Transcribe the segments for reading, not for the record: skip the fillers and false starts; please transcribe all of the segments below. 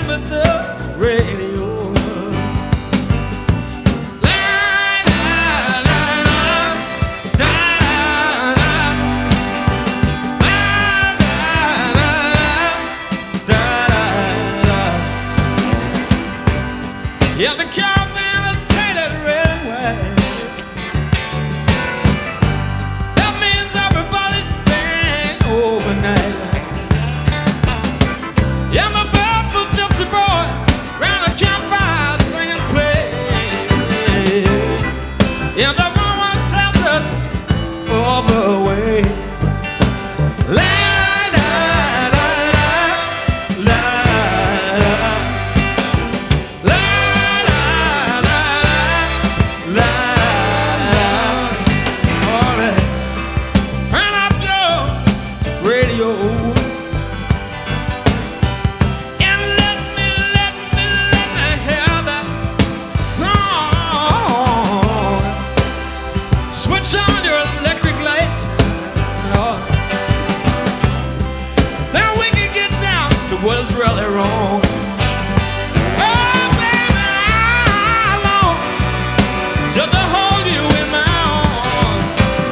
with the radio. Yeah, the caravan is painted red and white. That means everybody's staying overnight. Yeah, my barefoot gypsy boy round the campfire singing play. Yeah, the woman tells us all the way. Radio. And let me hear that song. Switch on your electric light. Now we can get down to what is really wrong. Oh, baby, I long just to hold you in my arms,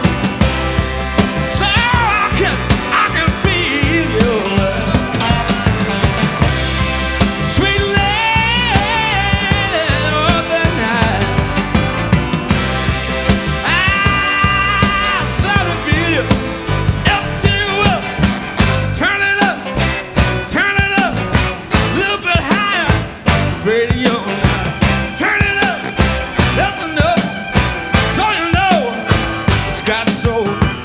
so I can feel you. Sweet lady of the night, I sort of feel you. If you will, turn it up, a little bit higher. Radio now, turn it up, that's enough, so you know it's got soul.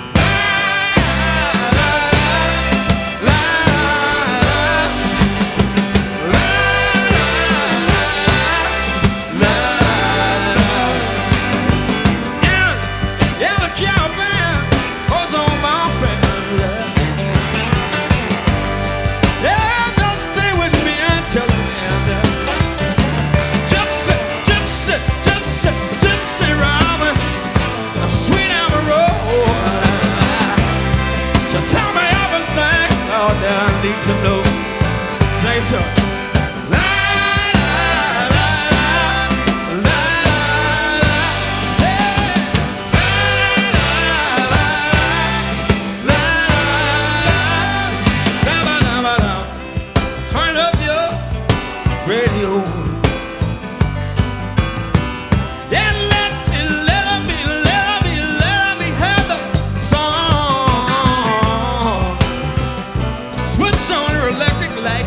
I need to know. Say it to her. Turn up your radio. And let me have the song. Switch on your electric light.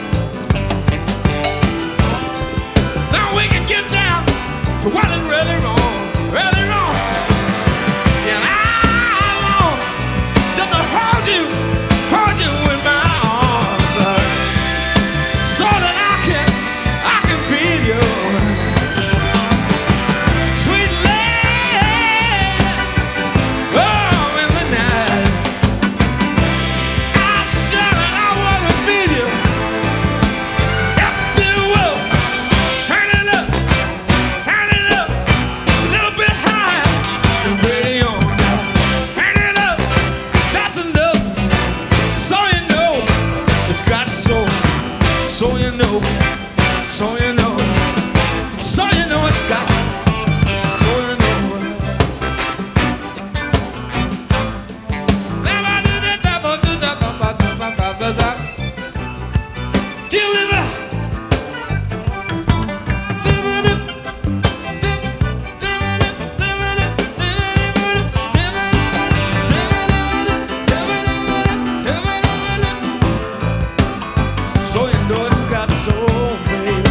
Now we can get down to what is really wrong, really wrong. And I long just to hold you in my arms, so that I can feel you. Sweet lady, oh, in the night. I said that I wanna feel you. If you will, turn it up, a little bit higher. The radio now, turn it up, that's enough, so you know it's got soul. So you know, so you know, so you know it's got, so you know. Skill liver. So you know it's got soul, baby.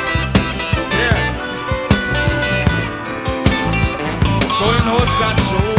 Yeah. So you know it's got soul.